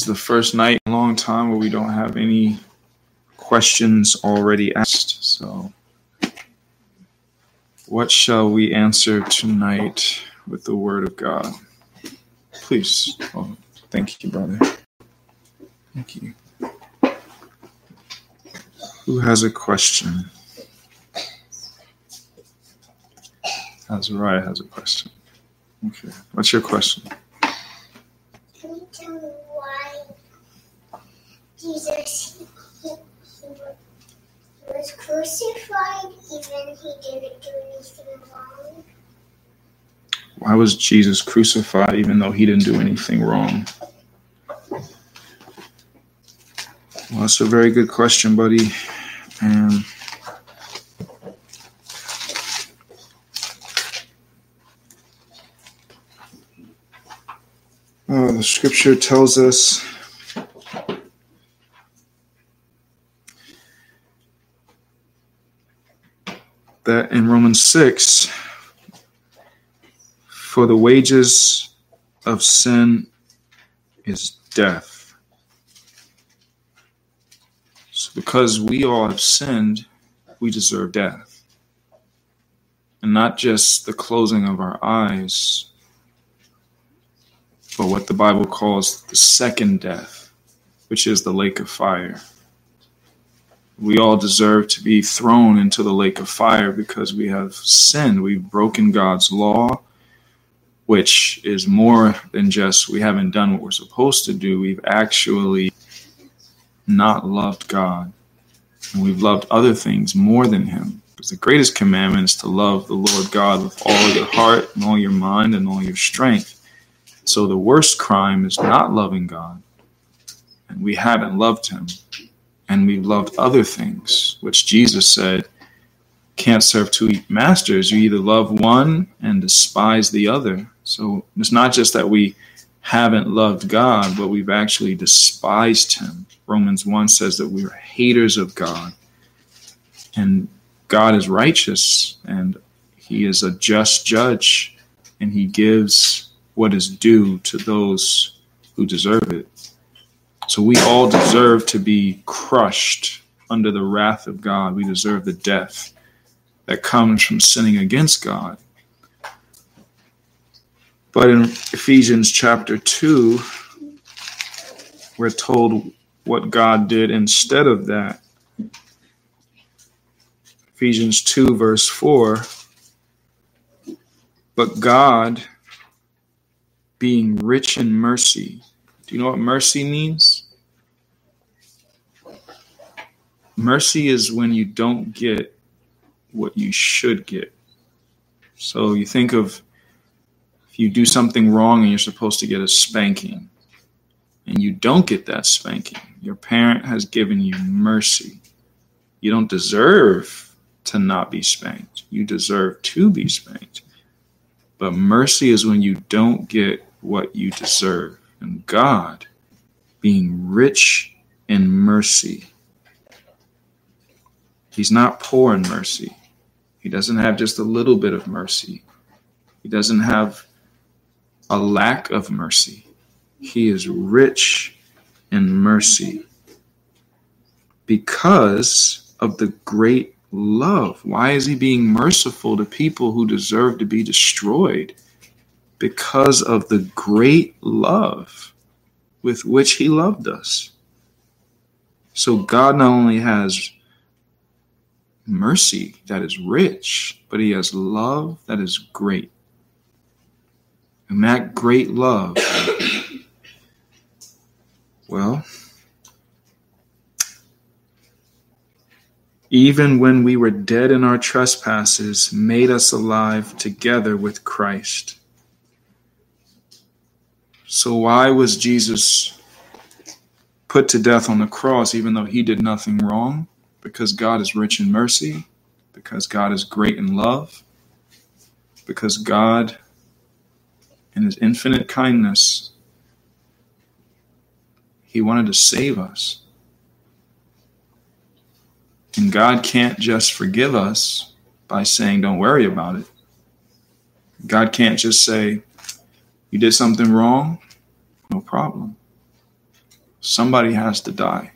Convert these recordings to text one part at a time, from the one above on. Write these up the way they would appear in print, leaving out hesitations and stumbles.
It's the first night in a long time where we don't have any questions already asked. So what shall we answer tonight with the Word of God? Please. Oh, thank you, brother. Thank you. Who has a question? Azariah has a question. Okay. What's your question? Can you tell me why Jesus he was crucified even he didn't do anything wrong? Why was Jesus crucified even though he didn't do anything wrong? Well, that's a very good question, buddy. And the scripture tells us that in Romans 6, for the wages of sin is death. So because we all have sinned, we deserve death. And not just the closing of our eyes, but what the Bible calls the second death, which is the lake of fire. We all deserve to be thrown into the lake of fire because we have sinned. We've broken God's law, which is more than just we haven't done what we're supposed to do. We've actually not loved God. And we've loved other things more than him. Because the greatest commandment is to love the Lord God with all your heart and all your mind and all your strength. So the worst crime is not loving God. And we haven't loved him. And we've loved other things, which Jesus said, can't serve two masters. You either love one and despise the other. So it's not just that we haven't loved God, but we've actually despised him. Romans 1 says that we are haters of God. And God is righteous, and he is a just judge, and he gives what is due to those who deserve it. So we all deserve to be crushed under the wrath of God. We deserve the death that comes from sinning against God. But in Ephesians chapter 2, we're told what God did instead of that. Ephesians 2, verse 4, but God, being rich in mercy. Do you know what mercy means? Mercy is when you don't get what you should get. So you think of if you do something wrong and you're supposed to get a spanking, and you don't get that spanking, your parent has given you mercy. You don't deserve to not be spanked. You deserve to be spanked. But mercy is when you don't get what you deserve. And God, being rich in mercy, he's not poor in mercy. He doesn't have just a little bit of mercy. He doesn't have a lack of mercy. He is rich in mercy because of the great love. Why is he being merciful to people who deserve to be destroyed? Because of the great love with which he loved us. So God not only has mercy that is rich, but he has love that is great. And that great love, well, even when we were dead in our trespasses, made us alive together with Christ. So why was Jesus put to death on the cross even though he did nothing wrong? Because God is rich in mercy, because God is great in love, because God, in his infinite kindness, he wanted to save us. And God can't just forgive us by saying, don't worry about it. God can't just say, you did something wrong, no problem. Somebody has to die.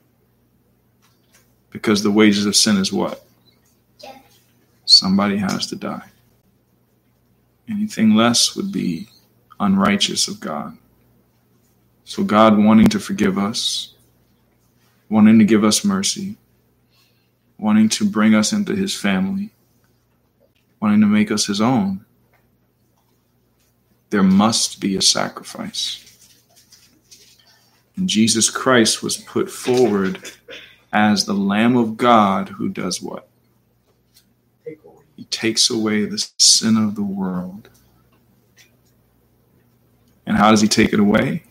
Because the wages of sin is what? Death. Somebody has to die. Anything less would be unrighteous of God. So God wanting to forgive us, wanting to give us mercy, wanting to bring us into his family, wanting to make us his own, there must be a sacrifice. And Jesus Christ was put forward as the Lamb of God who does what? He takes away the sin of the world. And how does he take it away?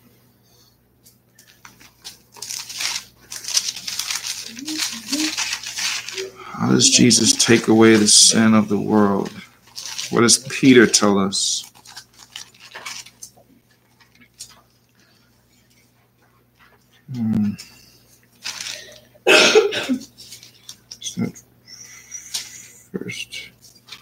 How does Jesus take away the sin of the world? What does Peter tell us? First.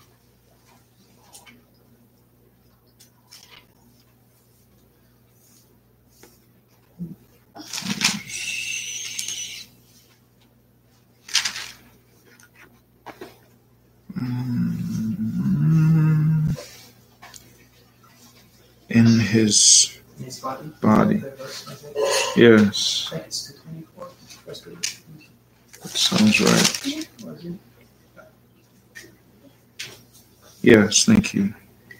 In his body. Yes. That sounds right. Yes, thank you.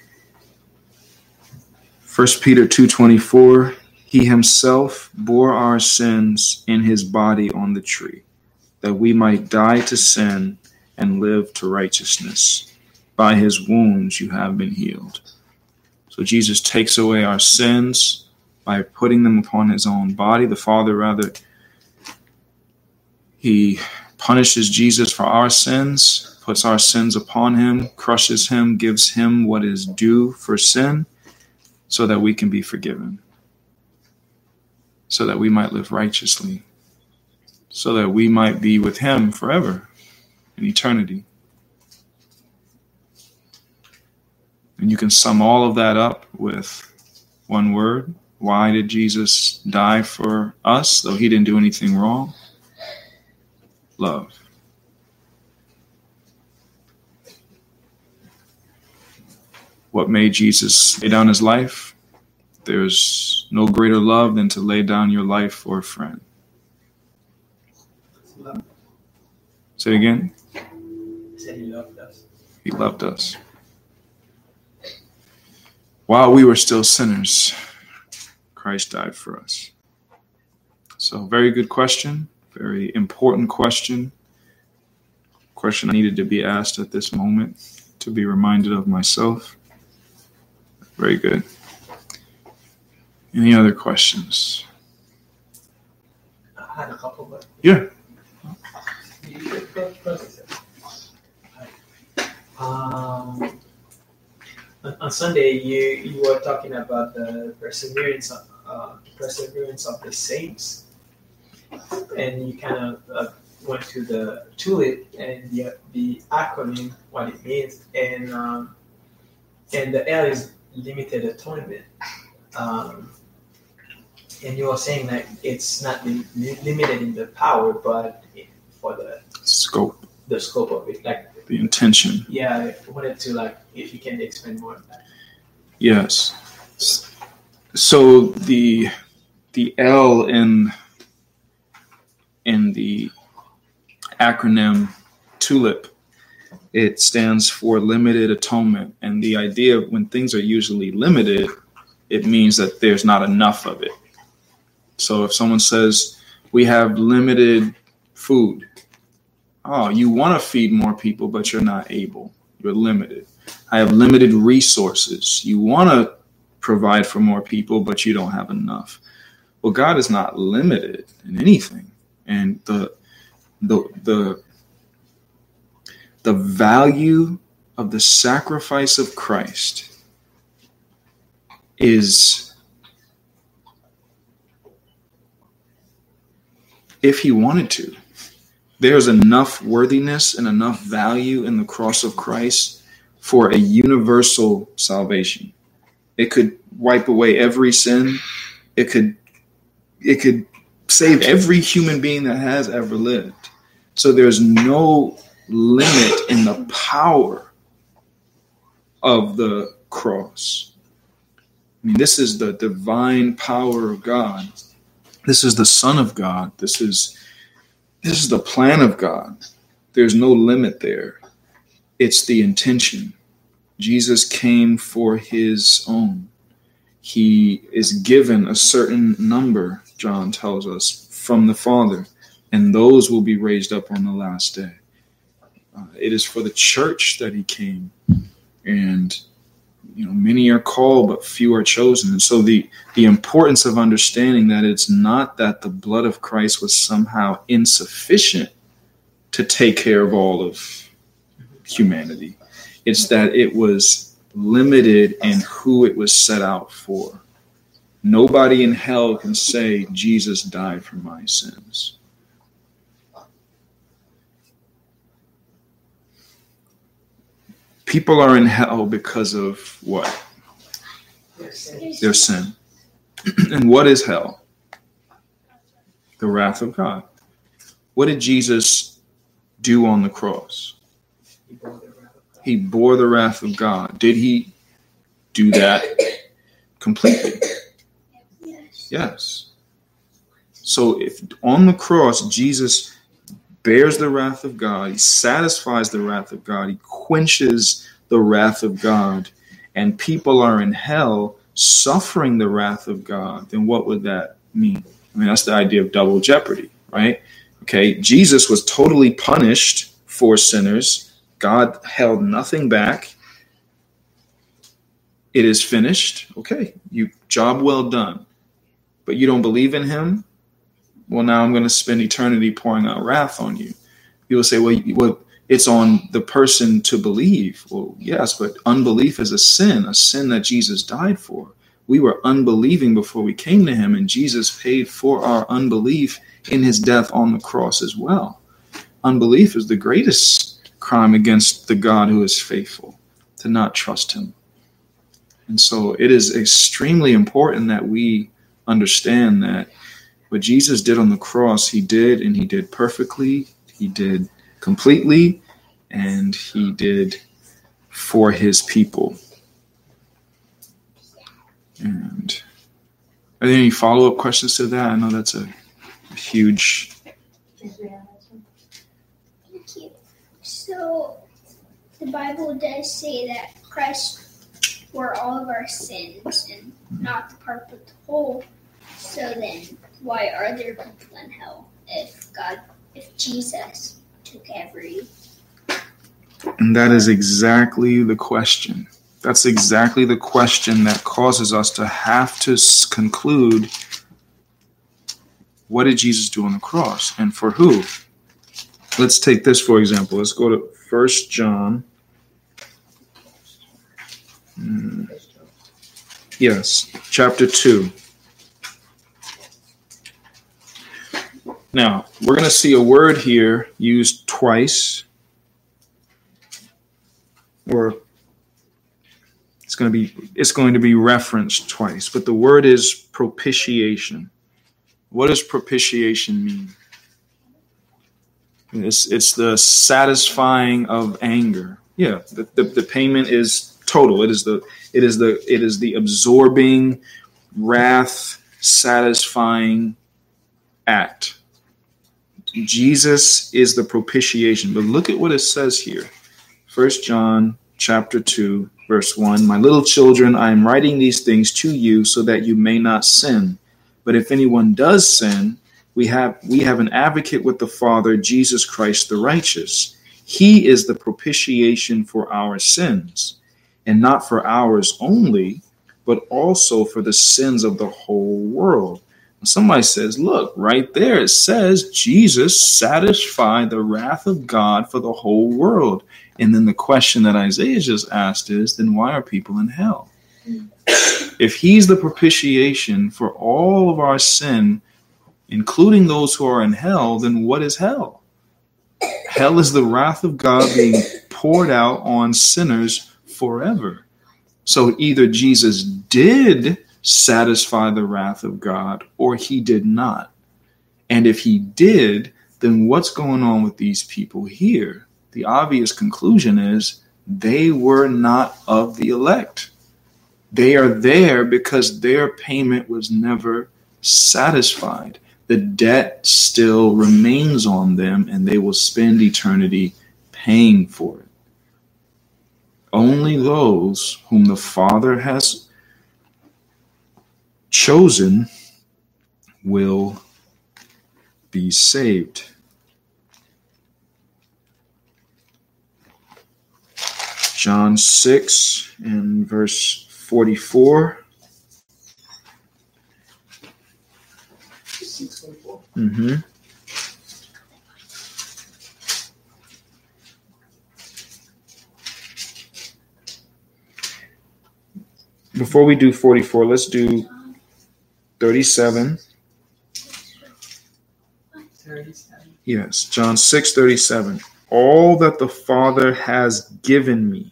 1 Peter 2:24, he himself bore our sins in his body on the tree, that we might die to sin and live to righteousness. By his wounds you have been healed. So Jesus takes away our sins by putting them upon his own body. The Father, rather, he punishes Jesus for our sins, puts our sins upon him, crushes him, gives him what is due for sin, so that we can be forgiven, so that we might live righteously, so that we might be with him forever in eternity. And you can sum all of that up with one word. Why did Jesus die for us, though he didn't do anything wrong? Love. What made Jesus lay down his life? There's no greater love than to lay down your life for a friend. Love. Say it again. He said he loved us. He loved us. While we were still sinners, Christ died for us. So very good question. Very important question. Question I needed to be asked at this moment to be reminded of myself. Very good. Any other questions? I had a couple, but Yeah. On Sunday, you were talking about the perseverance of the saints, and you kind of went to the TULIP and the acronym, what it means, and the L is limited atonement. And you were saying that it's not limited in the power, but for the Scope. of it, like The intention. yeah. I wanted to if you can explain more of that. Yes. So the L in the acronym TULIP, it stands for limited atonement. And the idea of when things are usually limited, it means that there's not enough of it. So if someone says, we have limited food, oh, you want to feed more people, but you're not able. You're limited. I have limited resources. You want to provide for more people, but you don't have enough. Well, God is not limited in anything. And the value of the sacrifice of Christ is, if he wanted to, there's enough worthiness and enough value in the cross of Christ for a universal salvation. It could wipe away every sin. It could saved every human being that has ever lived. So there's no limit in the power of the cross. I mean, this is the divine power of God. This is the Son of God. This is the plan of God. There's no limit there. It's the intention. Jesus came for his own. He is given a certain number, John tells us, from the Father, and those will be raised up on the last day. It is for the church that he came, and many are called, but few are chosen. And so the importance of understanding that it's not that the blood of Christ was somehow insufficient to take care of all of humanity. It's that it was limited in who it was set out for. Nobody in hell can say Jesus died for my sins. People are in hell because of what? Their sin. And what is hell? The wrath of God. What did Jesus do on the cross? He bore the wrath of God. Did he do that completely? Yes. So if on the cross, Jesus bears the wrath of God, he satisfies the wrath of God, he quenches the wrath of God, and people are in hell suffering the wrath of God, then what would that mean? I mean, that's the idea of double jeopardy, right? Okay, Jesus was totally punished for sinners. God held nothing back. It is finished. Okay, job well done. But you don't believe in him? Well, now I'm going to spend eternity pouring out wrath on you. People say, well, it's on the person to believe. Well, yes, but unbelief is a sin that Jesus died for. We were unbelieving before we came to him, and Jesus paid for our unbelief in his death on the cross as well. Unbelief is the greatest crime against the God who is faithful, to not trust him. And so it is extremely important that we understand that what Jesus did on the cross, he did, and he did perfectly, he did completely, and he did for his people. And are there any follow-up questions to that? I know that's a huge... Thank you. So the Bible does say that Christ bore all of our sins and not the part with the whole. So then why are there people in hell if Jesus took every... And that is exactly the question. That's exactly the question that causes us to have to conclude, what did Jesus do on the cross and for who? Let's take this, for example. Let's go to 1 John. Yes, chapter 2. Now, we're going to see a word here used twice. Or it's going to be referenced twice. But the word is propitiation. What does propitiation mean? It's the satisfying of anger. Yeah, the payment is total. It is the absorbing, wrath satisfying act. Jesus is the propitiation. But look at what it says here. 1 John chapter 2, verse 1. My little children, I am writing these things to you so that you may not sin. But if anyone does sin, we have an advocate with the Father, Jesus Christ the righteous. He is the propitiation for our sins, and not for ours only, but also for the sins of the whole world. Somebody says, look, right there it says Jesus satisfied the wrath of God for the whole world. And then the question that Isaiah just asked is, then why are people in hell? If he's the propitiation for all of our sin, including those who are in hell, then what is hell? Hell is the wrath of God being poured out on sinners forever. So either Jesus did satisfy the wrath of God or he did not. And if he did, then what's going on with these people here? The obvious conclusion is they were not of the elect. They are there because their payment was never satisfied. The debt still remains on them, and they will spend eternity paying for it. Only those whom the Father has chosen will be saved. John 6 and verse 44. 6:44. Mm-hmm. Before we do 44, let's do 37. 37. Yes, John 6:37. All that the Father has given me,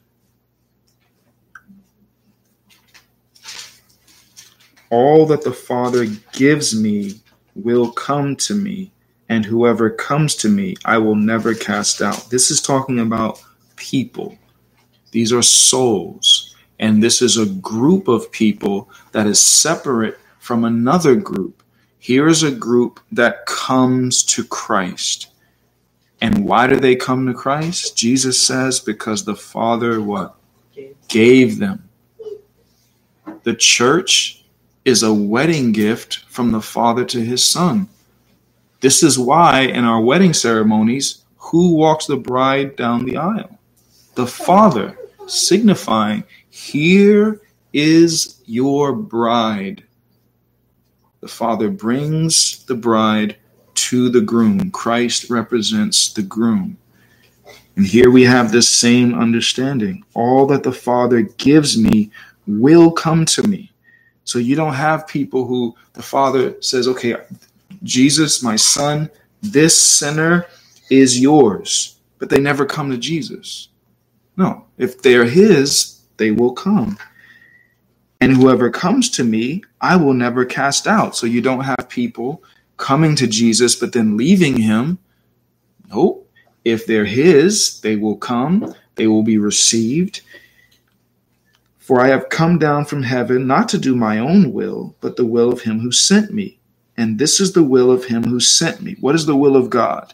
all that the Father gives me will come to me, and whoever comes to me, I will never cast out. This is talking about people. These are souls, and this is a group of people that is separate from another group. Here is a group that comes to Christ. And why do they come to Christ? Jesus says, because the Father what? Gave them. The church is a wedding gift from the Father to his Son. This is why in our wedding ceremonies, who walks the bride down the aisle? The Father, signifying, here is your bride. The Father brings the bride to the groom. Christ represents the groom. And here we have this same understanding. All that the Father gives me will come to me. So you don't have people who the Father says, okay, Jesus, my son, this sinner is yours, but they never come to Jesus. No, if they're his, they will come. And whoever comes to me, I will never cast out. So you don't have people coming to Jesus, but then leaving him. Nope. If they're his, they will come. They will be received. For I have come down from heaven not to do my own will, but the will of him who sent me. And this is the will of him who sent me. What is the will of God?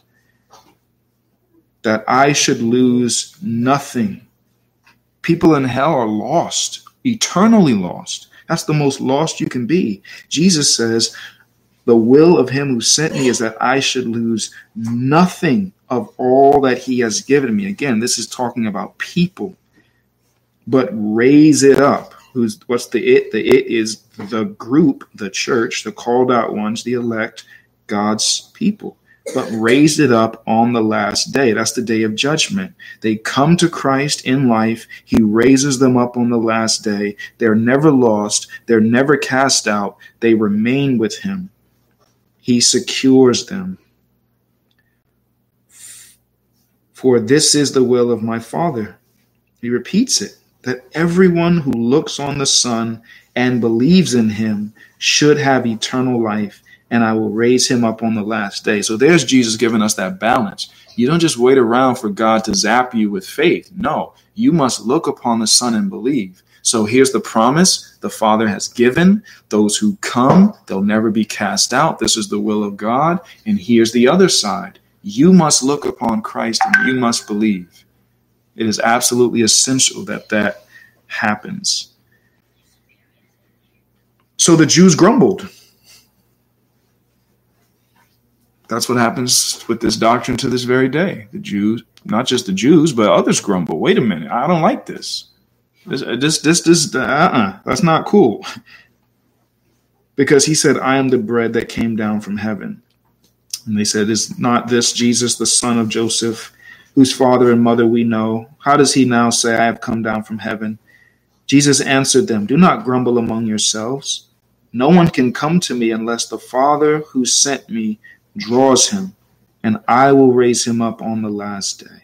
That I should lose nothing. People in hell are lost, eternally lost. That's the most lost you can be. Jesus says, the will of him who sent me is that I should lose nothing of all that he has given me. Again, this is talking about people. But raise it up. What's the it? The it is the group, the church, the called out ones, the elect, God's people. But raise it up on the last day. That's the day of judgment. They come to Christ in life. He raises them up on the last day. They're never lost. They're never cast out. They remain with him. He secures them. For this is the will of my Father. He repeats it, that everyone who looks on the Son and believes in him should have eternal life, and I will raise him up on the last day. So there's Jesus giving us that balance. You don't just wait around for God to zap you with faith. No, you must look upon the Son and believe. So here's the promise the Father has given. Those who come, they'll never be cast out. This is the will of God. And here's the other side. You must look upon Christ and you must believe. It is absolutely essential that that happens. So the Jews grumbled. That's what happens with this doctrine to this very day. The Jews, not just the Jews, but others grumble. Wait a minute, I don't like this. That's not cool. Because he said, I am the bread that came down from heaven. And they said, is not this Jesus, the son of Joseph, whose father and mother we know? How does he now say, I have come down from heaven? Jesus answered them, do not grumble among yourselves. No one can come to me unless the Father who sent me draws him, and I will raise him up on the last day.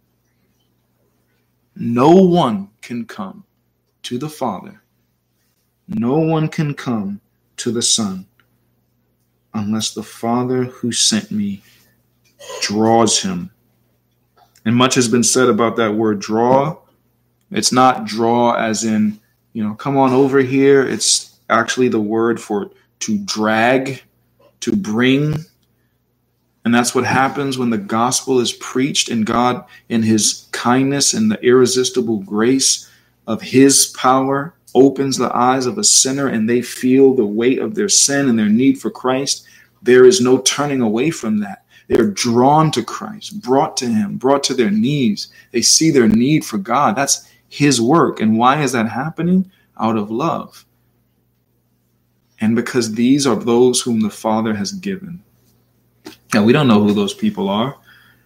No one can come to the Father. No one can come to the Son unless the Father who sent me draws him. And much has been said about that word draw. It's not draw as in, come on over here. It's actually the word for to drag, to bring. And that's what happens when the gospel is preached, and God, in his kindness and the irresistible grace of his power, opens the eyes of a sinner and they feel the weight of their sin and their need for Christ. There is no turning away from that. They're drawn to Christ, brought to him, brought to their knees. They see their need for God. That's his work. And why is that happening? Out of love. And because these are those whom the Father has given. Now, we don't know who those people are.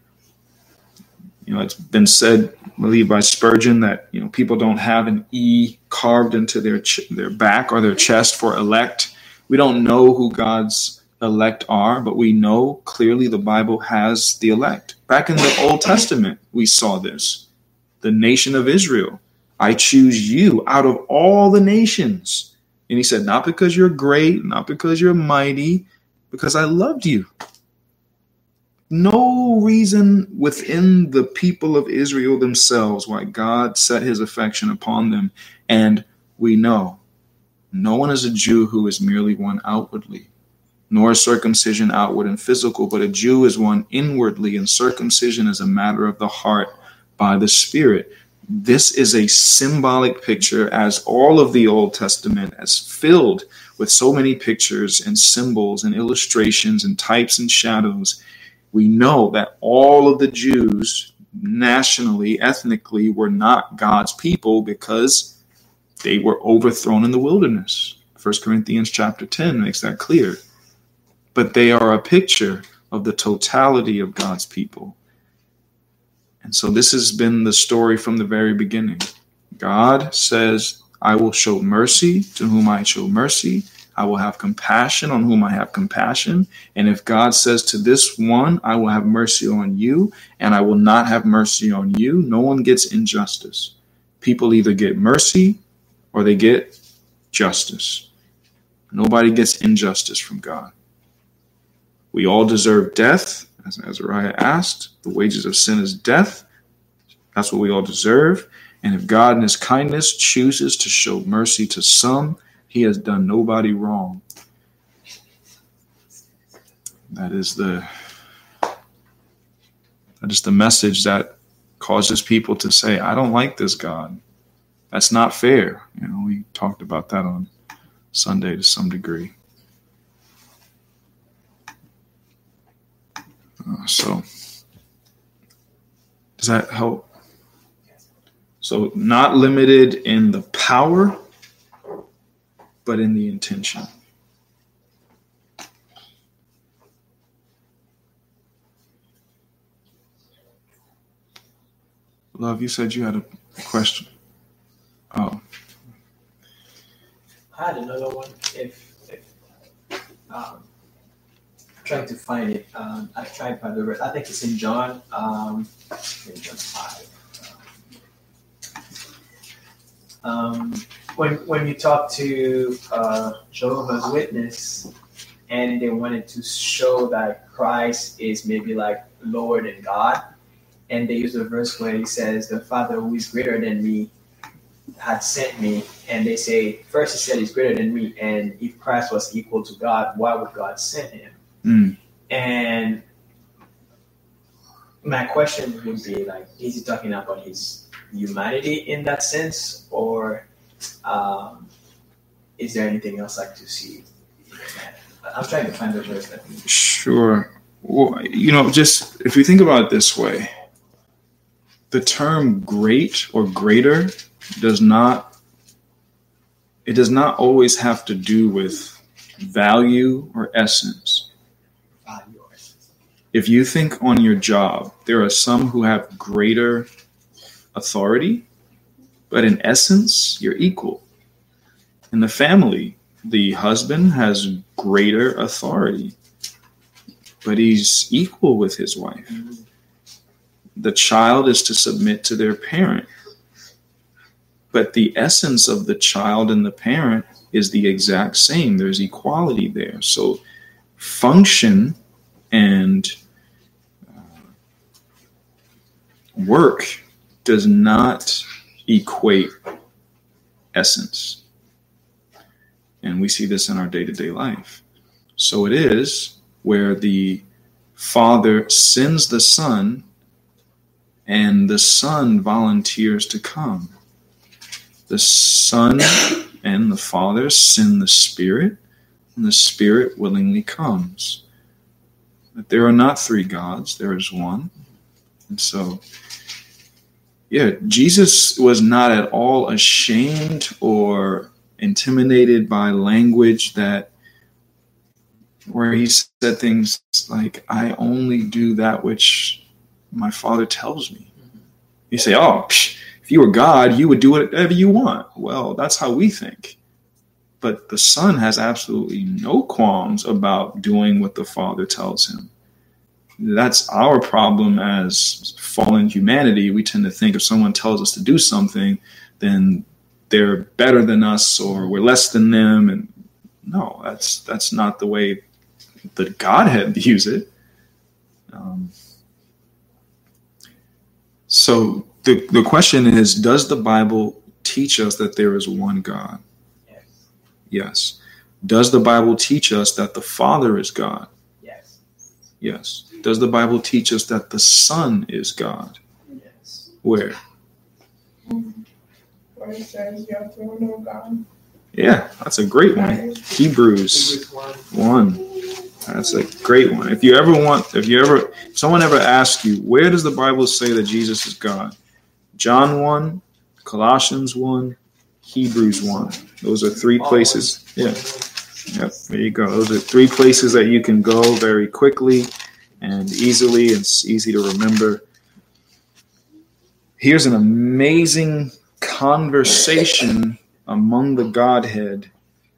It's been said, I believe, by Spurgeon that, people don't have an E carved into their back or their chest for elect. We don't know who God's elect are, but we know clearly the Bible has the elect. Back in the Old Testament, we saw this. The nation of Israel. I choose you out of all the nations. And he said, not because you're great, not because you're mighty, because I loved you. No reason within the people of Israel themselves why God set his affection upon them. And we know no one is a Jew who is merely one outwardly, nor is circumcision outward and physical, but a Jew is one inwardly, and circumcision is a matter of the heart by the Spirit. This is a symbolic picture, as all of the Old Testament is filled with so many pictures and symbols and illustrations and types and shadows. We know that all of the Jews nationally, ethnically, were not God's people because they were overthrown in the wilderness. 1 Corinthians chapter 10 makes that clear. But they are a picture of the totality of God's people. And so this has been the story from the very beginning. God says, I will show mercy to whom I show mercy. I will have compassion on whom I have compassion. And if God says to this one, I will have mercy on you, and I will not have mercy on you, no one gets injustice. People either get mercy or they get justice. Nobody gets injustice from God. We all deserve death, as Azariah asked. The wages of sin is death. That's what we all deserve. And if God in his kindness chooses to show mercy to some, he has done nobody wrong. That is the message that causes people to say, I don't like this God. That's not fair. We talked about that on Sunday to some degree. So does that help? So not limited in the power, but in the intention. Love, you said you had a question. Oh. I had another one. If trying to find it. I tried by the verse. I think it's in John. In John 5. When you talk to Jehovah's Witness, and they wanted to show that Christ is maybe like lower than God, and they use a verse where he says, "The Father who is greater than me had sent me," and they say, first he said he's greater than me, and if Christ was equal to God, why would God send him? And my question would be like, is he talking about his humanity in that sense, or is there anything else like to see? I'm trying to find the verse. Sure. Well, just if you think about it this way, the term great or greater does not always have to do with value or essence. If you think on your job, there are some who have greater authority, but in essence, you're equal. In the family, the husband has greater authority, but he's equal with his wife. The child is to submit to their parent, but the essence of the child and the parent is the exact same. There's equality there. So function and work does not equate essence. And we see this in our day-to-day life. So it is where the Father sends the Son and the Son volunteers to come. The Son and the Father send the Spirit, and the Spirit willingly comes. But there are not three gods, there is one. And so, yeah, Jesus was not at all ashamed or intimidated by language where he said things like, I only do that which my Father tells me. You say, oh, if you were God, you would do whatever you want. Well, that's how we think. But the Son has absolutely no qualms about doing what the Father tells him. That's our problem as fallen humanity. We tend to think if someone tells us to do something, then they're better than us or we're less than them. And no, that's not the way the Godhead views it. So the question is, does the Bible teach us that there is one God? Yes. Does the Bible teach us that the Father is God? Yes. Does the Bible teach us that the Son is God? Yes. Where? Where it says you have to know God. Yeah, that's a great one. Hebrews 1. That's a great one. If someone ever asks you, where does the Bible say that Jesus is God? John 1, Colossians 1, Hebrews 1. Those are three places. Yeah. Yep, there you go. Those are three places that you can go very quickly and easily. It's easy to remember. Here's an amazing conversation among the Godhead.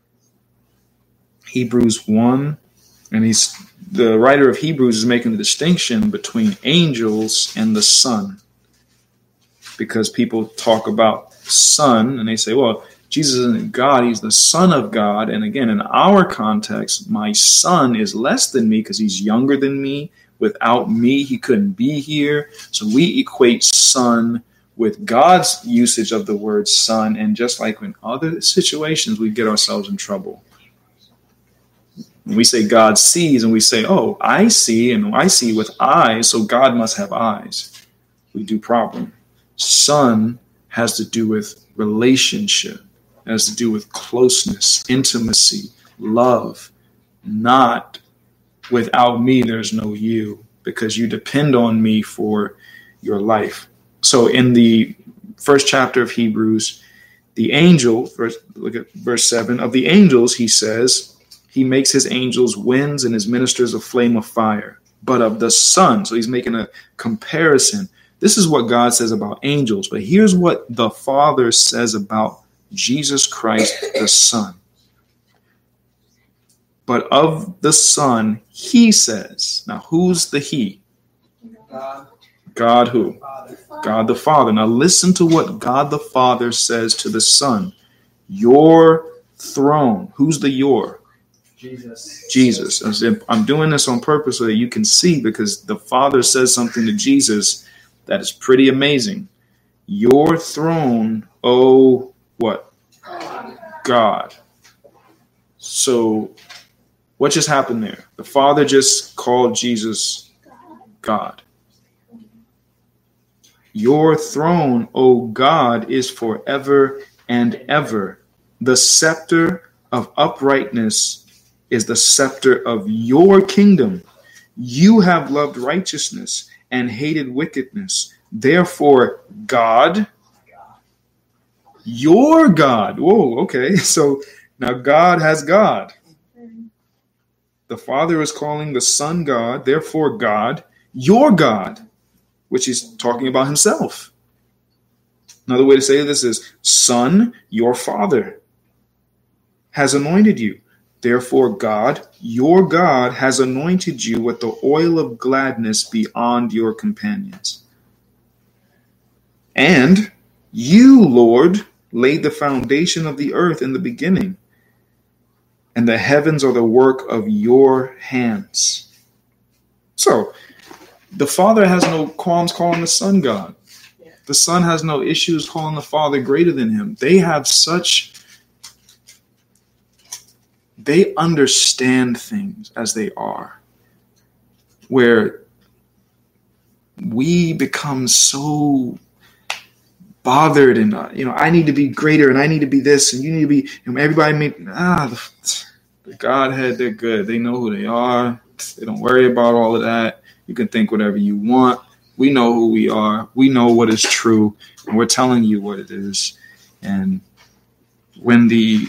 Hebrews 1, and the writer of Hebrews is making the distinction between angels and the Son. Because people talk about Son and they say, well, Jesus isn't God, he's the Son of God. And again, in our context, my son is less than me because he's younger than me. Without me, he couldn't be here. So we equate son with God's usage of the word son. And just like in other situations, we get ourselves in trouble. When we say God sees and we say, oh, I see, and I see with eyes, so God must have eyes. We do problem. Son has to do with relationship. Has to do with closeness, intimacy, love. Not without me, there's no you, because you depend on me for your life. So in the first chapter of Hebrews, the angel, look at verse 7, of the angels, he says, he makes his angels winds and his ministers a flame of fire. But of the Son, so he's making a comparison. This is what God says about angels, but here's what the Father says about Jesus Christ, the Son. But of the Son, he says, now who's the he? God who? God the Father. Now listen to what God the Father says to the Son. Your throne. Who's the your? Jesus. I'm doing this on purpose so that you can see, because the Father says something to Jesus that is pretty amazing. Your throne, oh, what? God. So what just happened there? The Father just called Jesus God. Your throne, O God, is forever and ever. The scepter of uprightness is the scepter of your kingdom. You have loved righteousness and hated wickedness. Therefore, God, your God. Whoa, okay. So now God has God. The Father is calling the Son God. Therefore, God, your God, which he's talking about himself. Another way to say this is, Son, your Father has anointed you. Therefore, God, your God, has anointed you with the oil of gladness beyond your companions. And you, Lord, laid the foundation of the earth in the beginning. and the heavens are the work of your hands. So, the Father has no qualms calling the Son God. The Son has no issues calling the Father greater than him. They understand things as they are, where we become so bothered and I need to be greater and I need to be this and you need to be everybody the Godhead, they're good. They know who they are. They don't worry about all of that. You can think whatever you want. We know who we are. We know what is true, and we're telling you what it is. And when the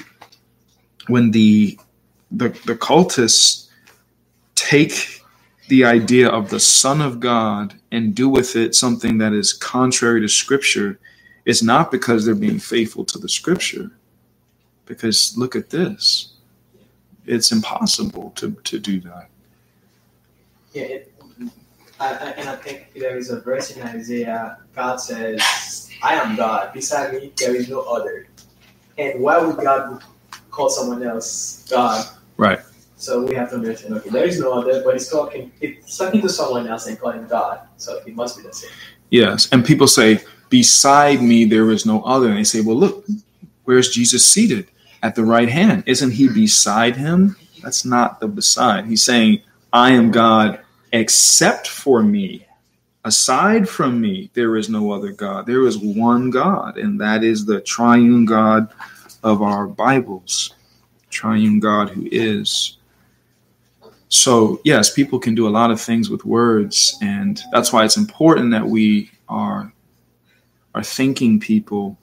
cultists take the idea of the Son of God and do with it something that is contrary to Scripture, it's not because they're being faithful to the Scripture. Because look at this. It's impossible to do that. Yeah, and I think there is a verse in Isaiah. God says, I am God. Beside me, there is no other. And why would God call someone else God? Right. So we have to understand, okay, there is no other, but it's talking to someone else and calling God. So it must be the same. Yes. And people say, beside me, there is no other. And they say, well, look, where's Jesus seated? At the right hand. Isn't he beside him? That's not the beside. He's saying, I am God except for me. Aside from me, there is no other God. There is one God, and that is the triune God of our Bibles. Triune God who is. So, yes, people can do a lot of things with words, and that's why it's important that we are thinking people.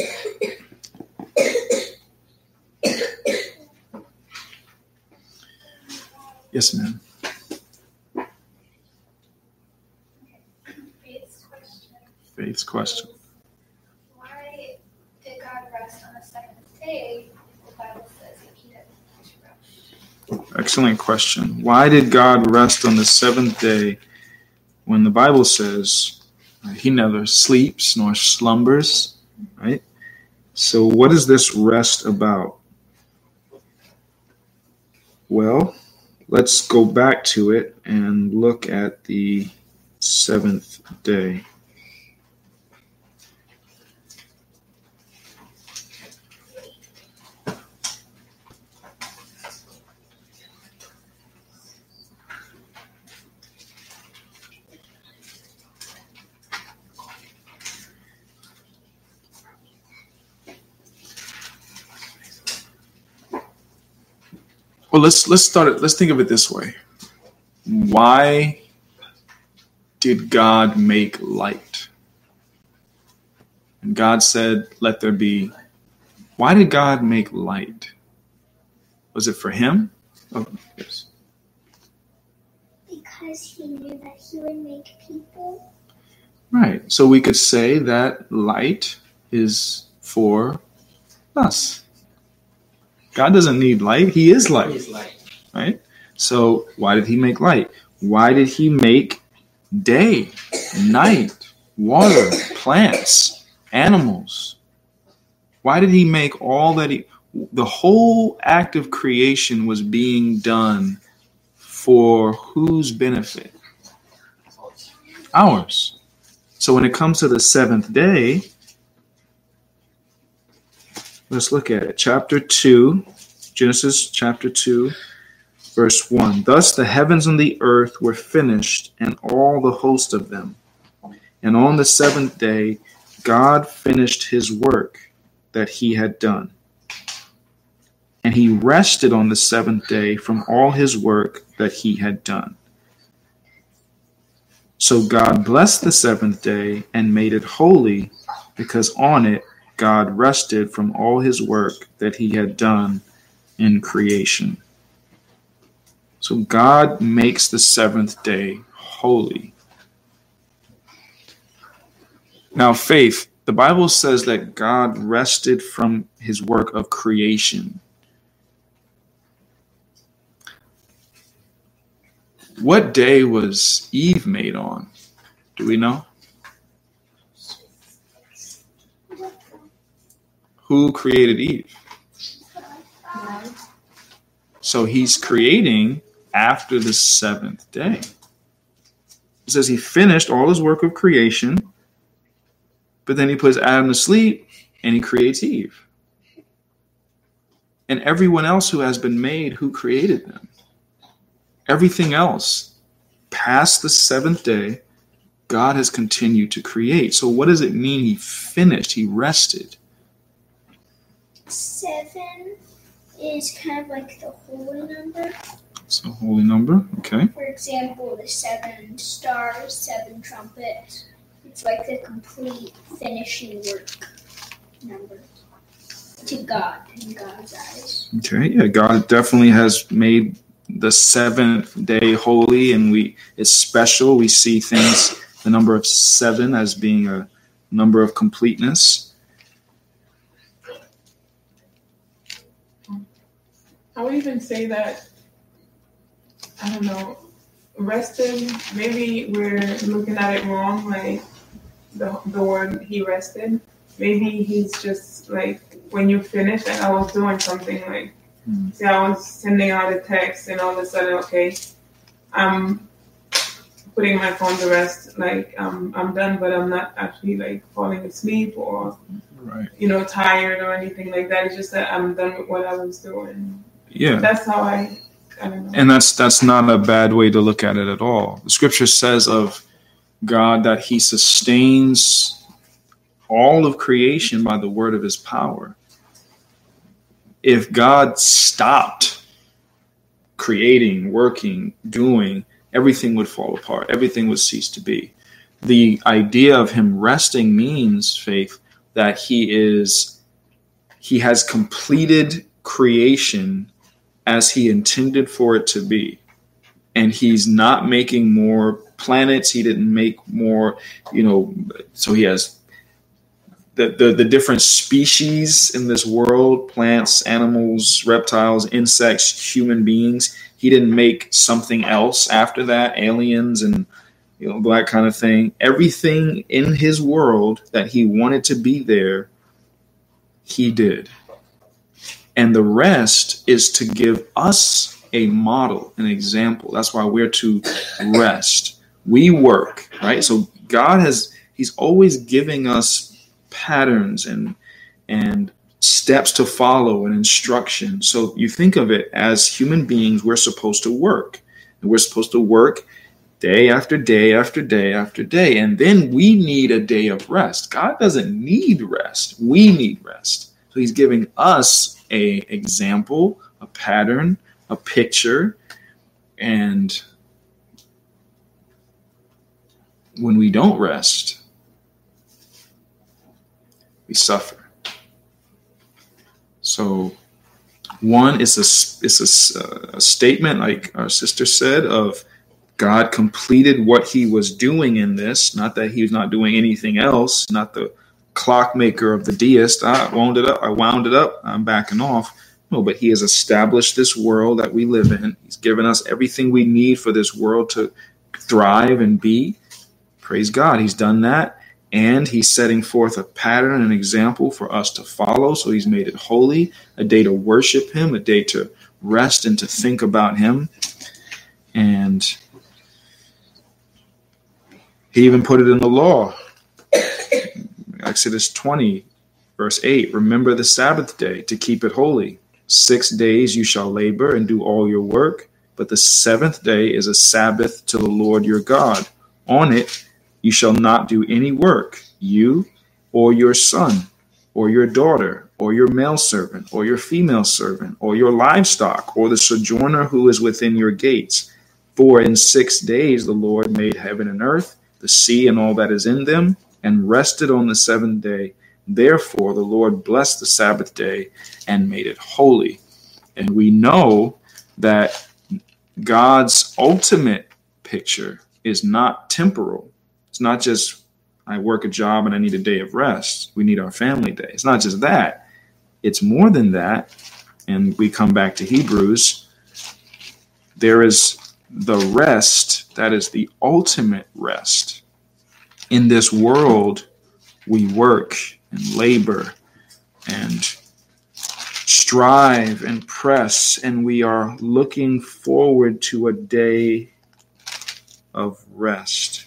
Yes, ma'am. Faith's question. Why did God rest on the seventh day? The Bible says that he doesn't rest. Excellent question. Why did God rest on the seventh day when the Bible says he neither sleeps nor slumbers, right? So what is this rest about? Well, let's go back to it and look at the seventh day. Well, let's start it. Let's think of it this way. Why did God make light? And God said, let there be. Why did God make light? Was it for him? Oh, yes. Because he knew that he would make people. Right. So we could say that light is for us. God doesn't need light. He is light. He is light. Right? So why did he make light? Why did he make day, night, water, plants, animals? Why did he make all that the whole act of creation was being done for whose benefit? Ours. So when it comes to the seventh day, let's look at it. Chapter 2, Genesis chapter 2, verse 1. Thus the heavens and the earth were finished, and all the host of them. And on the seventh day, God finished his work that he had done. And he rested on the seventh day from all his work that he had done. So God blessed the seventh day and made it holy, because on it God rested from all his work that he had done in creation. So God makes the seventh day holy. Now, Faith, the Bible says that God rested from his work of creation. What day was Eve made on? Do we know? Who created Eve? So he's creating after the seventh day. It says he finished all his work of creation, but then he puts Adam to sleep and he creates Eve. And everyone else who has been made, who created them. Everything else past the seventh day, God has continued to create. So what does it mean he finished? He rested. 7 is kind of like the holy number. It's a holy number, okay. For example, the 7 stars, 7 trumpets. It's like the complete finishing work number to God in God's eyes. Okay, yeah, God definitely has made the seventh day holy, and it's special. We see things, the number of 7 as being a number of completeness. I would even say that, I don't know, rested, maybe we're looking at it wrong, like the word he rested. Maybe he's just like, when you finish, like I was doing something like, say I was sending out a text and all of a sudden, okay, I'm putting my phone to rest, like I'm done, but I'm not actually like falling asleep or, right, tired or anything like that. It's just that I'm done with what I was doing. Yeah. That's how I don't know. And that's not a bad way to look at it at all. The scripture says of God that he sustains all of creation by the word of his power. If God stopped creating, working, doing, everything would fall apart. Everything would cease to be. The idea of him resting means, Faith, that he has completed creation as he intended for it to be. And he's not making more planets. He didn't make more, so he has the different species in this world, plants, animals, reptiles, insects, human beings. He didn't make something else after that, aliens and that kind of thing. Everything in his world that he wanted to be there, he did. And the rest is to give us a model, an example. That's why we're to rest. We work, right? So God he's always giving us patterns and steps to follow and instruction. So you think of it as human beings, we're supposed to work. And we're supposed to work day after day after day after day. And then we need a day of rest. God doesn't need rest. We need rest. So he's giving us a example, a pattern, a picture. And when we don't rest, we suffer. So one is a statement, like our sister said, of God completed what he was doing in this. Not that he was not doing anything else, not the clockmaker of the deist. I wound it up, I'm backing off. No, but he has established this world that we live in. He's given us everything we need for this world to thrive and be. Praise God, he's done that. And he's setting forth a pattern and an example for us to follow. So he's made it holy, a day to worship him, a day to rest and to think about him. And he even put it in the law. Exodus 20, verse 8, remember the Sabbath day to keep it holy. 6 days you shall labor and do all your work, but the 7th day is a Sabbath to the Lord your God. On it you shall not do any work, you or your son or your daughter or your male servant or your female servant or your livestock or the sojourner who is within your gates. For in 6 days the Lord made heaven and earth, the sea and all that is in them, and rested on the 7th day. Therefore, the Lord blessed the Sabbath day and made it holy. And we know that God's ultimate picture is not temporal. It's not just I work a job and I need a day of rest. We need our family day. It's not just that. It's more than that. And we come back to Hebrews. There is the rest that is the ultimate rest. In this world, we work and labor and strive and press, and we are looking forward to a day of rest.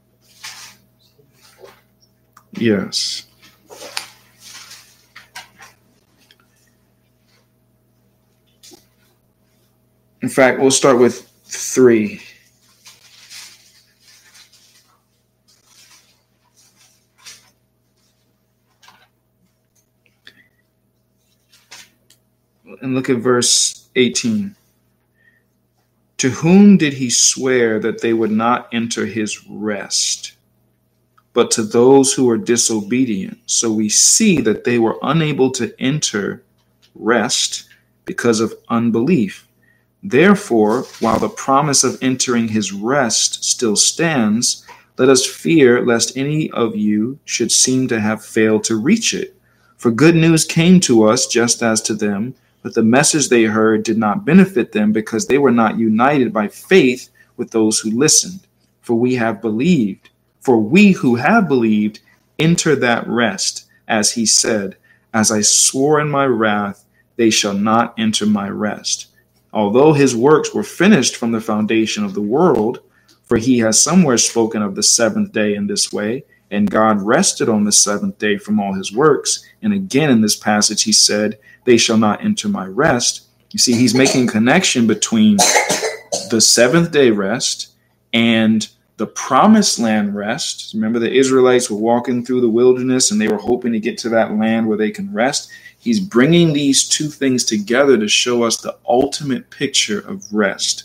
Yes. In fact, we'll start with 3. And look at verse 18. To whom did he swear that they would not enter his rest, but to those who were disobedient? So we see that they were unable to enter rest because of unbelief. Therefore, while the promise of entering his rest still stands, let us fear lest any of you should seem to have failed to reach it. For good news came to us just as to them, but the message they heard did not benefit them because they were not united by faith with those who listened. For we who have believed enter that rest, as he said, as I swore in my wrath, they shall not enter my rest. Although his works were finished from the foundation of the world, for he has somewhere spoken of the seventh day in this way, and God rested on the seventh day from all his works. And again in this passage he said, they shall not enter my rest. You see, he's making a connection between the seventh day rest and the promised land rest. Remember, the Israelites were walking through the wilderness and they were hoping to get to that land where they can rest. He's bringing these two things together to show us the ultimate picture of rest.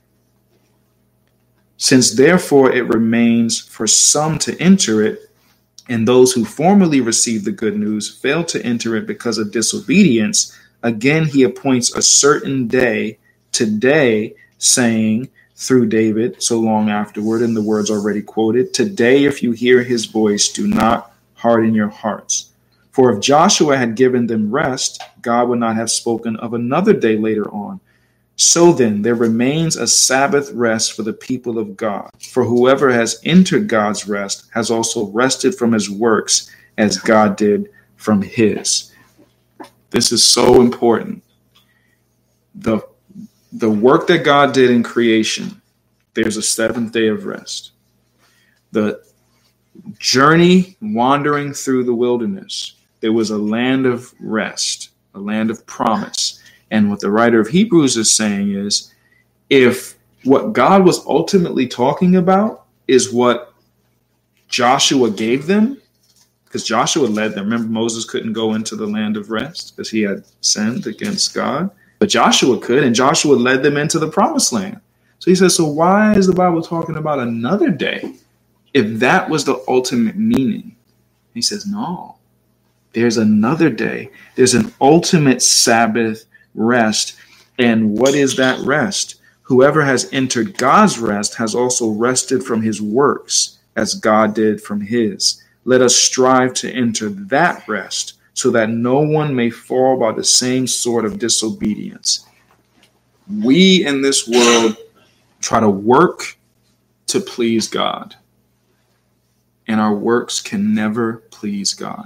Since therefore it remains for some to enter it, and those who formerly received the good news failed to enter it because of disobedience, again he appoints a certain day, today, saying through David so long afterward, in the words already quoted, today if you hear his voice, do not harden your hearts. For if Joshua had given them rest, God would not have spoken of another day later on. So then, there remains a Sabbath rest for the people of God. For whoever has entered God's rest has also rested from his works as God did from his. This is so important. The work that God did in creation, there's a seventh day of rest. The journey wandering through the wilderness, there was a land of rest, a land of promise. And what the writer of Hebrews is saying is, if what God was ultimately talking about is what Joshua gave them, because Joshua led them. Remember, Moses couldn't go into the land of rest because he had sinned against God. But Joshua could, and Joshua led them into the promised land. So he says, so why is the Bible talking about another day if that was the ultimate meaning? He says, no, there's another day. There's an ultimate Sabbath rest. And what is that rest? Whoever has entered God's rest has also rested from his works as God did from his. Let us strive to enter that rest so that no one may fall by the same sort of disobedience. We in this world try to work to please God, and our works can never please God.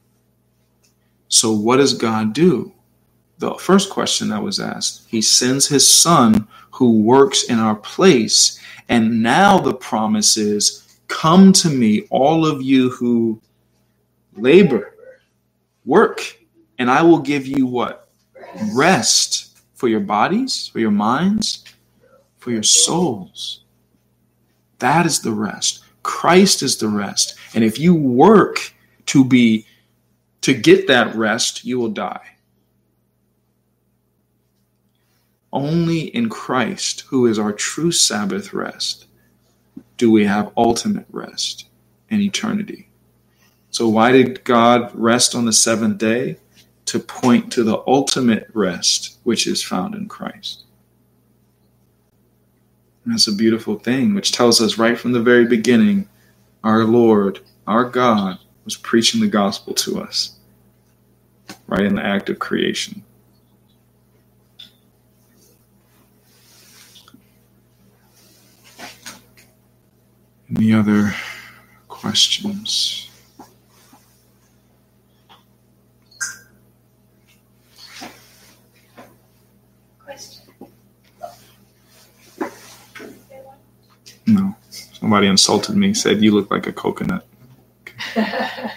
So what does God do? The first question that was asked, he sends his son who works in our place. And now the promise is, come to me, all of you who labor, work, and I will give you what? Rest for your bodies, for your minds, for your souls. That is the rest. Christ is the rest. And if you work to get that rest, you will die. Only in Christ, who is our true Sabbath rest, do we have ultimate rest in eternity. So why did God rest on the seventh day? To point to the ultimate rest, which is found in Christ. And that's a beautiful thing, which tells us right from the very beginning, our Lord, our God, was preaching the gospel to us, right in the act of creation. Any other questions? know, somebody insulted me, said you look like a coconut. Okay,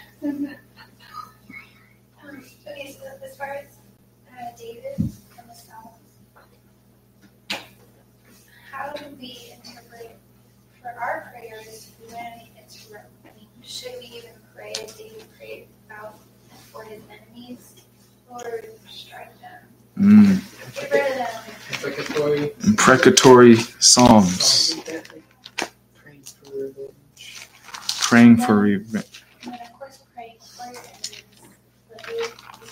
so as far as David and the Psalms, how do we interpret for our prayers when it's wrong? I mean, should we even pray as David prayed about for his enemies, or strike them? Get rid of them. Imprecatory psalms. Praying for revenge. And then, of course, praying for your enemies. But do you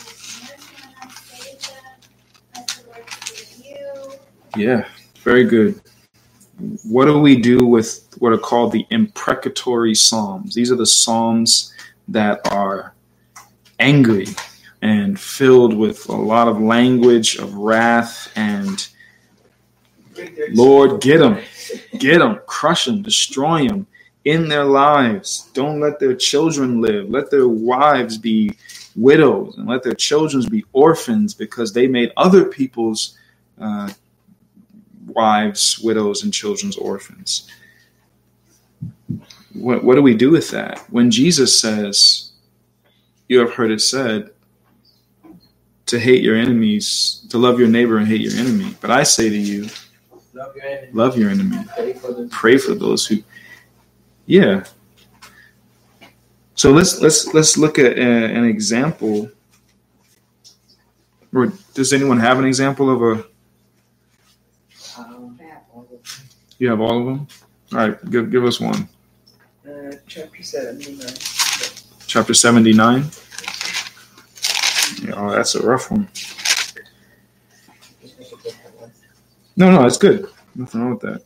save them as the Lord gives you? Yeah, very good. What do we do with what are called the imprecatory psalms? These are the psalms that are angry and filled with a lot of language of wrath and Lord, get them, crush them, destroy them in their lives. Don't let their children live. Let their wives be widows and let their children be orphans because they made other people's wives, widows, and children's orphans. What do we do with that? When Jesus says, you have heard it said, to hate your enemies, to love your neighbor and hate your enemy. But I say to you, love your enemy. Pray for those who, yeah. So let's look at an example. Or does anyone have an example of a? You have all of them? All right, give us one. Chapter 79. Chapter 79? Yeah, oh, that's a rough one. No, it's good. Nothing wrong with that.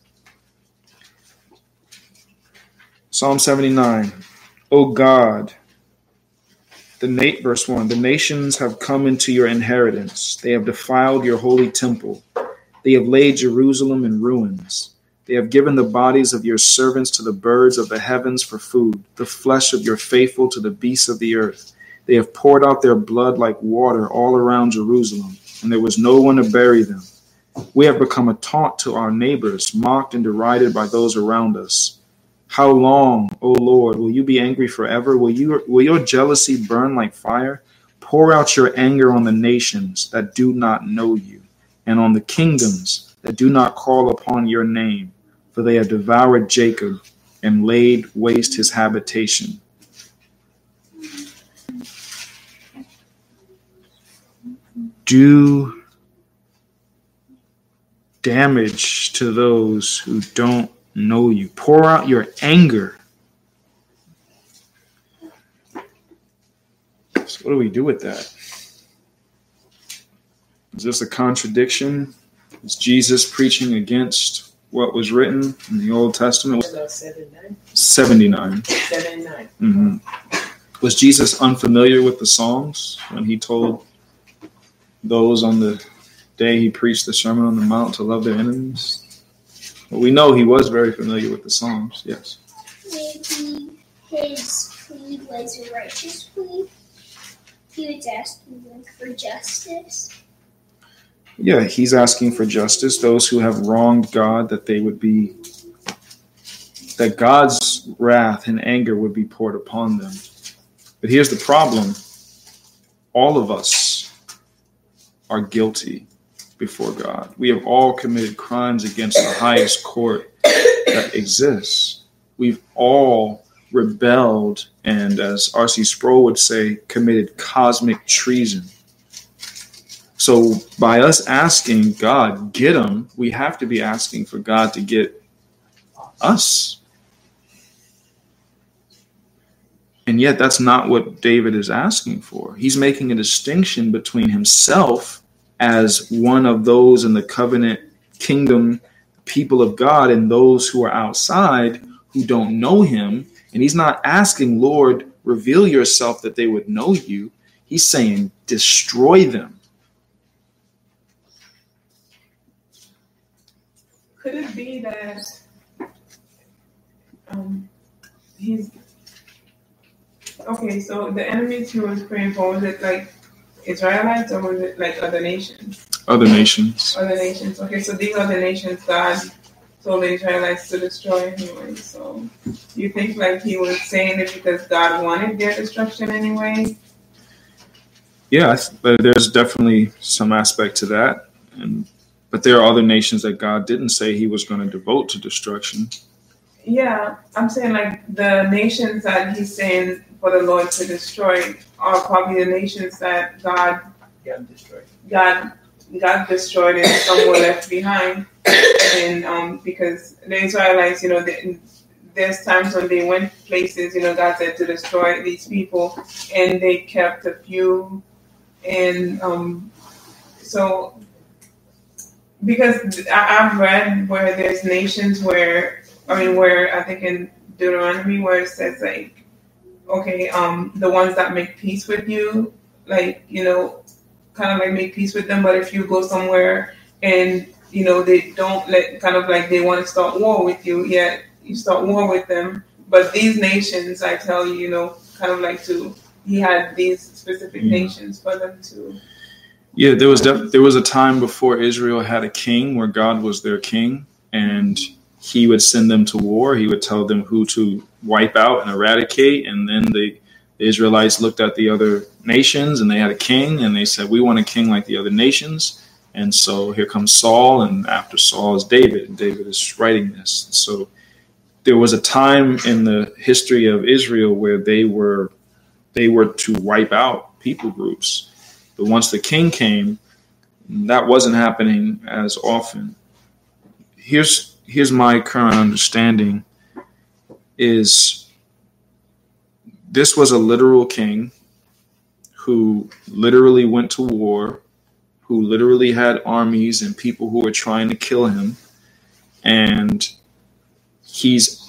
Psalm 79. O God, verse 1, the nations have come into your inheritance. They have defiled your holy temple. They have laid Jerusalem in ruins. They have given the bodies of your servants to the birds of the heavens for food, the flesh of your faithful to the beasts of the earth. They have poured out their blood like water all around Jerusalem, and there was no one to bury them. We have become a taunt to our neighbors, mocked and derided by those around us. How long, O Lord, will you be angry forever? Will your jealousy burn like fire? Pour out your anger on the nations that do not know you, and on the kingdoms that do not call upon your name, for they have devoured Jacob and laid waste his habitation. Do damage to those who don't know you. Pour out your anger. So what do we do with that? Is this a contradiction? Is Jesus preaching against what was written in the Old Testament? 79. 79. Mm-hmm. Was Jesus unfamiliar with the Psalms when he told those on the day he preached the Sermon on the Mount to love their enemies? Well, we know he was very familiar with the Psalms, yes. Maybe his plea was a righteous plea. He was asking for justice. Yeah, he's asking for justice. Those who have wronged God, that God's wrath and anger would be poured upon them. But here's the problem. All of us are guilty before God. We have all committed crimes against the highest court that exists. We've all rebelled and, as R.C. Sproul would say, committed cosmic treason. So by us asking God, get them, we have to be asking for God to get us. And yet that's not what David is asking for. He's making a distinction between himself as one of those in the covenant kingdom people of God and those who are outside who don't know him. And he's not asking, Lord, reveal yourself that they would know you. He's saying, destroy them. Could it be that he's okay? So the enemies he was praying for, was it like Israelites or was it like other nations? Other nations. Other nations. Okay, so these other nations, God told the Israelites to destroy anyway. So you think like he was saying it because God wanted their destruction anyway? Yeah, but there's definitely some aspect to that. But there are other nations that God didn't say he was going to devote to destruction. Yeah, I'm saying like the nations that he's saying for the Lord to destroy are probably the nations that God destroyed. God destroyed and some were left behind. And because the Israelites, there's times when they went places, God said to destroy these people, and they kept a few. And so, because I've read where there's nations where I think in Deuteronomy where it says like, okay, the ones that make peace with you, like, kind of like make peace with them, but if you go somewhere and they don't they want to start war with you, yet you start war with them. But these nations, I tell you, he had these specific nations for them to. Yeah, there was a time before Israel had a king where God was their king, and he would send them to war. He would tell them who to wipe out and eradicate, and then the Israelites looked at the other nations, and they had a king, and they said, "We want a king like the other nations." And so here comes Saul, and after Saul is David, and David is writing this. So there was a time in the history of Israel where they were to wipe out people groups. But once the king came, that wasn't happening as often. Here's my current understanding is this was a literal king who literally went to war, who literally had armies and people who were trying to kill him. And he's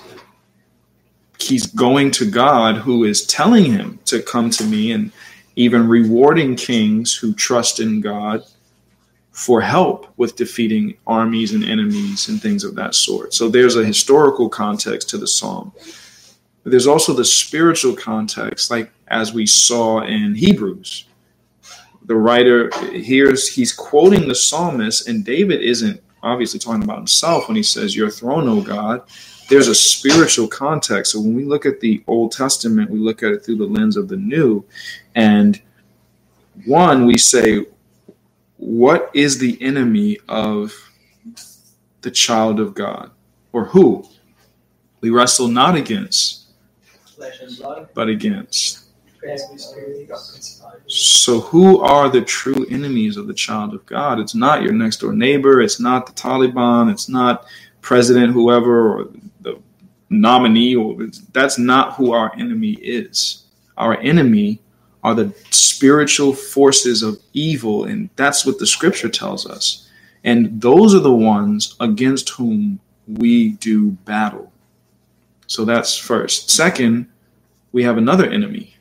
going to God, who is telling him to come to me, and even rewarding kings who trust in God for help with defeating armies and enemies and things of that sort. So there's a historical context to the psalm. But there's also the spiritual context, like as we saw in Hebrews. The writer he's quoting the psalmist, and David isn't obviously talking about himself when he says, "Your throne, O God." There's a spiritual context. So when we look at the Old Testament, we look at it through the lens of the New. And one, we say, what is the enemy of the child of God? Or who? We wrestle not against flesh and blood, but against. Spirit, So who are the true enemies of the child of God? It's not your next door neighbor. It's not the Taliban. It's not President whoever or the nominee. That's not who our enemy is. Our enemy are the spiritual forces of evil, and that's what the scripture tells us. And those are the ones against whom we do battle. So that's first. Second, we have another enemy,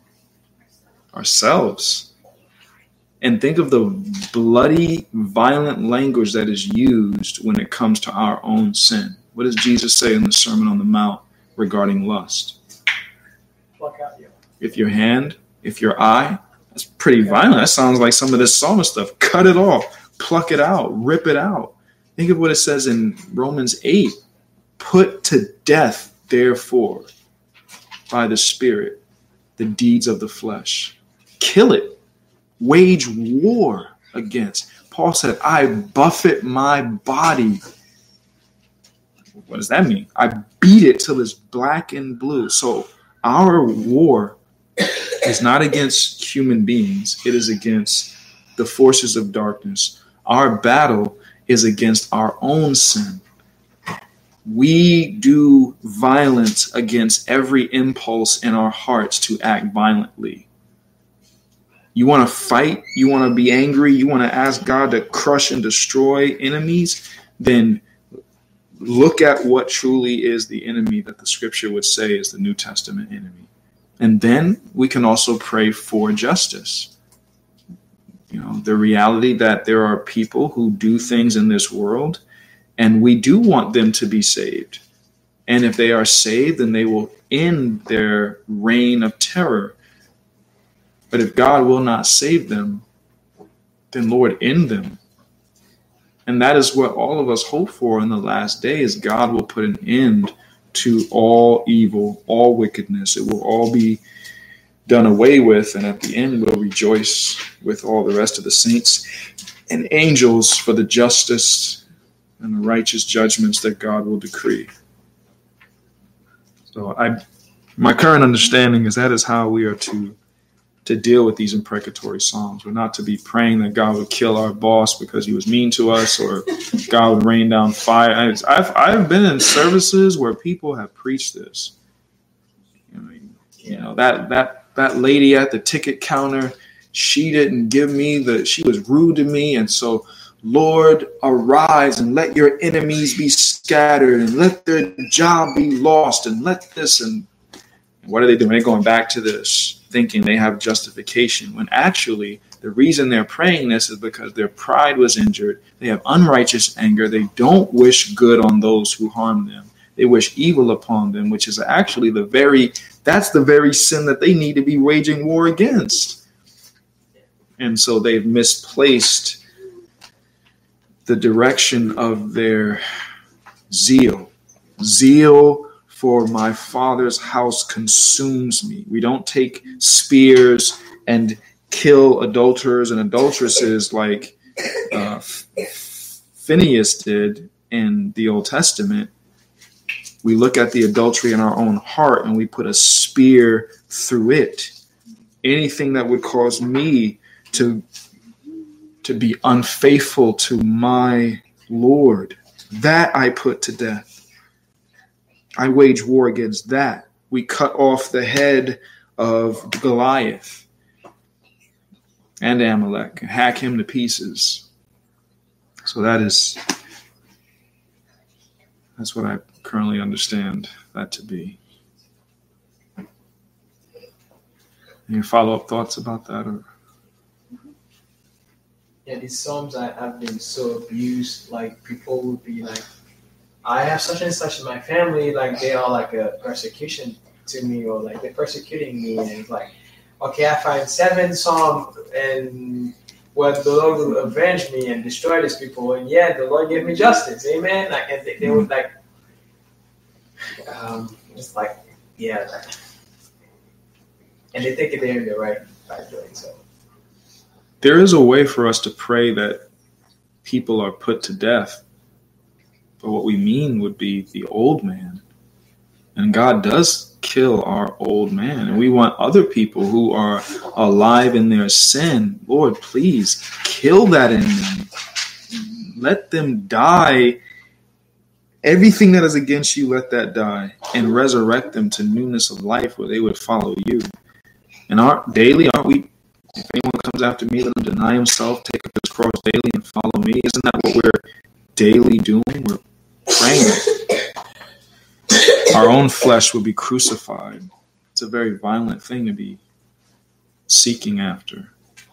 ourselves. And think of the bloody, violent language that is used when it comes to our own sin. What does Jesus say in the Sermon on the Mount regarding lust? Pluck out your hand, if your eye. That's pretty violent. That sounds like some of this psalmist stuff. Cut it off, pluck it out, rip it out. Think of what it says in Romans 8. Put to death, therefore, by the Spirit, the deeds of the flesh. Kill it. Wage war against. Paul said, I buffet my body. What does that mean? I beat it till it's black and blue. So our war is not against human beings. It is against the forces of darkness. Our battle is against our own sin. We do violence against every impulse in our hearts to act violently. You want to fight? You want to be angry? You want to ask God to crush and destroy enemies? Then look at what truly is the enemy that the scripture would say is the New Testament enemy. And then we can also pray for justice. You know, the reality that there are people who do things in this world, and we do want them to be saved. And if they are saved, then they will end their reign of terror. But if God will not save them, then Lord, end them. And that is what all of us hope for in the last days. God will put an end to all evil, all wickedness. It will all be done away with. And at the end, we'll rejoice with all the rest of the saints and angels for the justice and the righteous judgments that God will decree. So my current understanding is that is how we are to deal with these imprecatory psalms. We're not to be praying that God would kill our boss because he was mean to us, or God would rain down fire. I've been in services where people have preached this. You know that lady at the ticket counter, she didn't give me she was rude to me, and so Lord, arise and let your enemies be scattered and let their job be lost and let this. And what are they doing? They're going back to this, thinking they have justification, when actually the reason they're praying this is because their pride was injured. They have unrighteous anger. They don't wish good on those who harm them. They wish evil upon them, which is actually that's the very sin that they need to be waging war against. And so they've misplaced the direction of their zeal. Zeal for my Father's house consumes me. We don't take spears and kill adulterers and adulteresses like Phinehas did in the Old Testament. We look at the adultery in our own heart and we put a spear through it. Anything that would cause me to be unfaithful to my Lord, that I put to death. I wage war against that. We cut off the head of Goliath and Amalek, hack him to pieces. So that's what I currently understand that to be. Any follow-up thoughts about that? Or? Yeah, these psalms have been so abused. Like, people would be like, I have such and such in my family, like they are like a persecution to me, or like they're persecuting me, and it's like, okay, I find 7 psalms and the Lord will avenge me and destroy these people, and the Lord gave me justice, amen. Like, and they would like, it's like, and they think they're in the right by doing so. There is a way for us to pray that people are put to death. But what we mean would be the old man. And God does kill our old man. And we want other people who are alive in their sin, Lord, please kill that in them. Let them die. Everything that is against you, let that die. And resurrect them to newness of life where they would follow you. And aren't we, if anyone comes after me, let him deny himself, take up his cross daily and follow me. Isn't that what we're daily doing? We're praying. Our own flesh will be crucified. It's a very violent thing to be seeking after.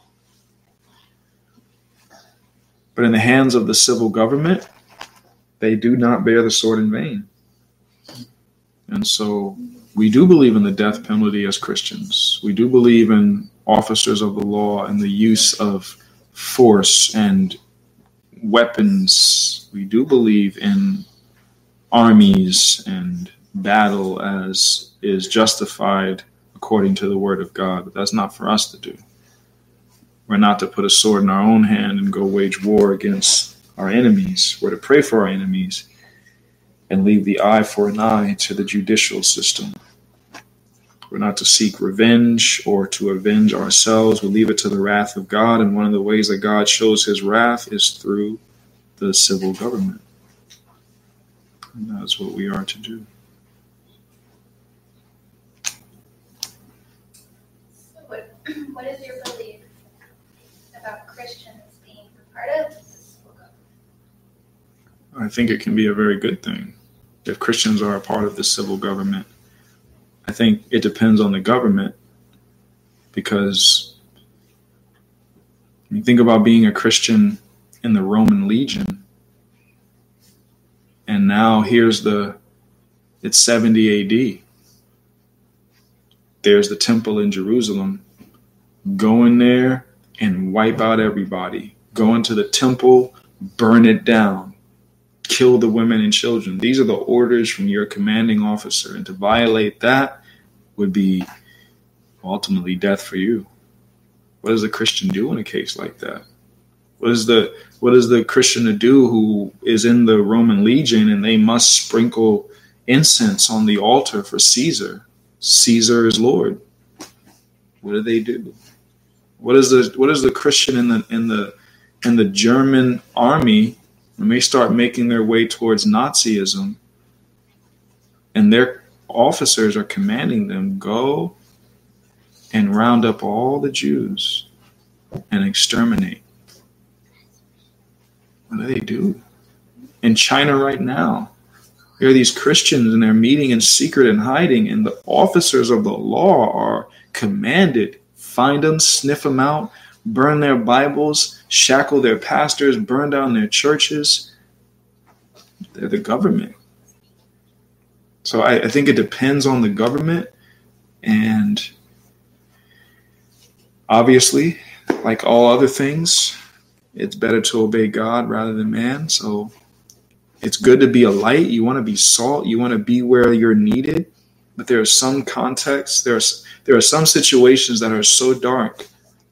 But in the hands of the civil government, they do not bear the sword in vain. And so we do believe in the death penalty as Christians. We do believe in officers of the law and the use of force and weapons. We do believe in armies and battle as is justified according to the word of God. But that's not for us to do. We're not to put a sword in our own hand and go wage war against our enemies. We're to pray for our enemies and leave the eye for an eye to the judicial system. We're not to seek revenge or to avenge ourselves. We leave it to the wrath of God. And one of the ways that God shows his wrath is through the civil government. And that's what we are to do. So what is your belief about Christians being a part of the civil government? I think it can be a very good thing if Christians are a part of the civil government. I think it depends on the government, because when you think about being a Christian in the Roman legion, and now it's 70 AD. There's the temple in Jerusalem. Go in there and wipe out everybody. Go into the temple, burn it down, kill the women and children. These are the orders from your commanding officer. And to violate that would be ultimately death for you. What does a Christian do in a case like that? What is the Christian to do who is in the Roman legion and they must sprinkle incense on the altar for Caesar? Caesar is Lord. What do they do? What is the Christian in the German army when they start making their way towards Nazism and their officers are commanding them, go and round up all the Jews and exterminate? What do they do? In China right now, there are these Christians and they're meeting in secret and hiding, and the officers of the law are commanded, find them, sniff them out, burn their Bibles, shackle their pastors, burn down their churches. They're the government. So I think it depends on the government, and obviously, like all other things, it's better to obey God rather than man. So it's good to be a light. You want to be salt. You want to be where you're needed. But there are some contexts, there are some situations that are so dark,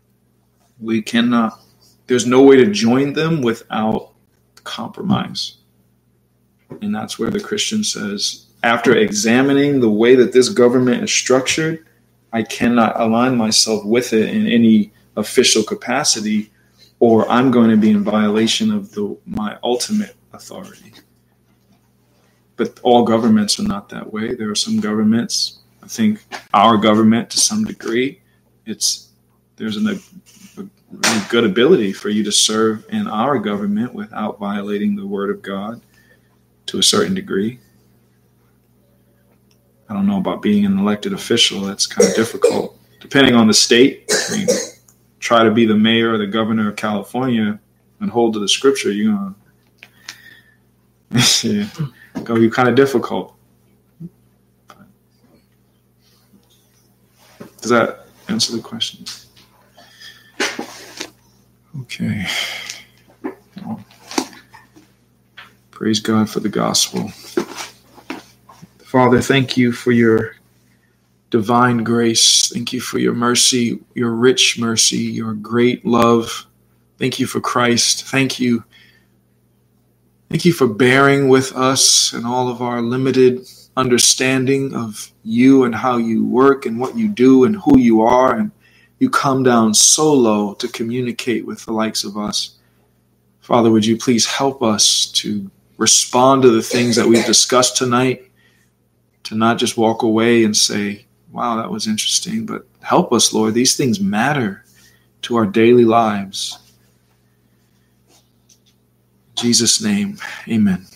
there's no way to join them without compromise. And that's where the Christian says, after examining the way that this government is structured, I cannot align myself with it in any official capacity, or I'm going to be in violation of my ultimate authority. But all governments are not that way. There are some governments, I think our government to some degree, there's a really good ability for you to serve in our government without violating the word of God to a certain degree. I don't know about being an elected official. That's kind of difficult. Depending on the state, I mean, try to be the mayor or the governor of California and hold to the scripture, you're going to be kind of difficult. Does that answer the question? Okay. Well, praise God for the gospel. Father, thank you for your divine grace. Thank you for your mercy, your rich mercy, your great love. Thank you for Christ. Thank you. Thank you for bearing with us and all of our limited understanding of you and how you work and what you do and who you are. And you come down so low to communicate with the likes of us. Father, would you please help us to respond to the things that we've discussed tonight, to not just walk away and say, wow, that was interesting, but help us, Lord. These things matter to our daily lives. In Jesus' name, amen.